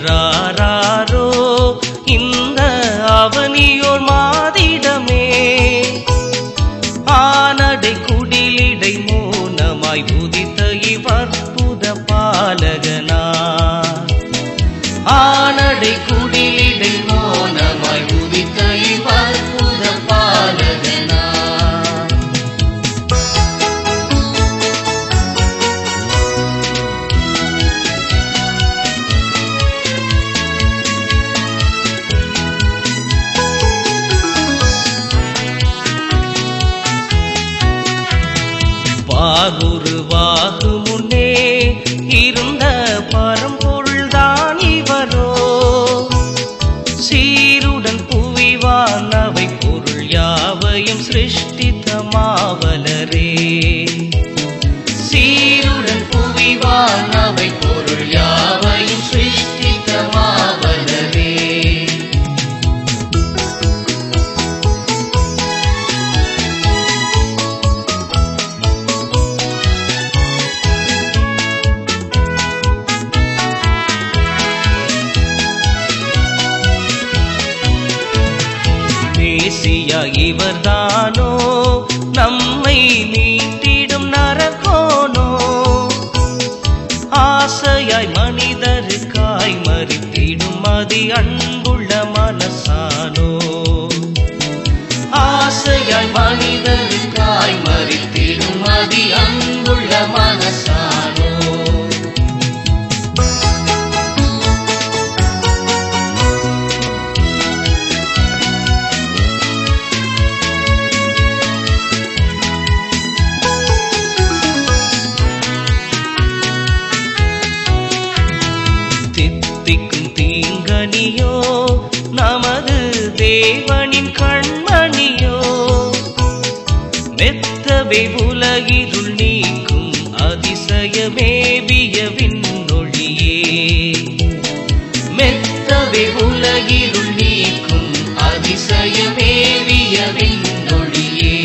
இவராரோ இந்த அவனியோர் மாதிடமே ஆனடை குடிலிடை மோனமாய் உதித்த இவற்புத பாலகனா ஆனடை குடிலிடை மோனமாய் உதித்த இவற்புத பாலகனா வாகுருவாகு முன்னே இருந்த பரம்பொருள்தான் இவரோ சீருடன் புவிவானவை பொருள் யாவையும் சிருஷ்டித்த மாவலரே சீருடன் புவிவானவை பொருள் யாவையும் சிருஷ்டித்த மாவலரே மேசியா இவர்தானோ நம்மை மீட்டிடும் நரகோனோ ஆசையாய் மனிதருக்காய் மறித்திடும் அதி அன்புள்ள மனசானோ ஆசையாய் மனிதருக்காய் மறித்திடும் அதி அன்புள்ள மனசானோ தித்திக்கும் தீங்கனியோ நமது தேவனின் கண்மணியோ மெத்தவே உலகிருள் நீக்கும் அதிசயமேவிய விண்ணொளியே மெத்தவே உலகிருள் நீக்கும் அதிசயமேவிய விண்ணொளியே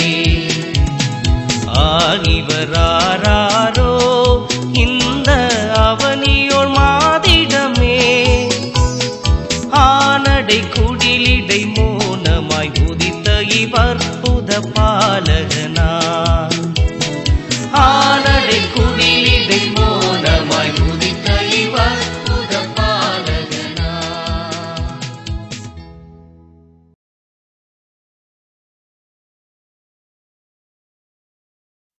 ஆகிவராரோ இந்த அவனியோர் மாதிடமே ஆனடை குடிலிடை மோனமாய் உதித்த இவற்புத பாலகனா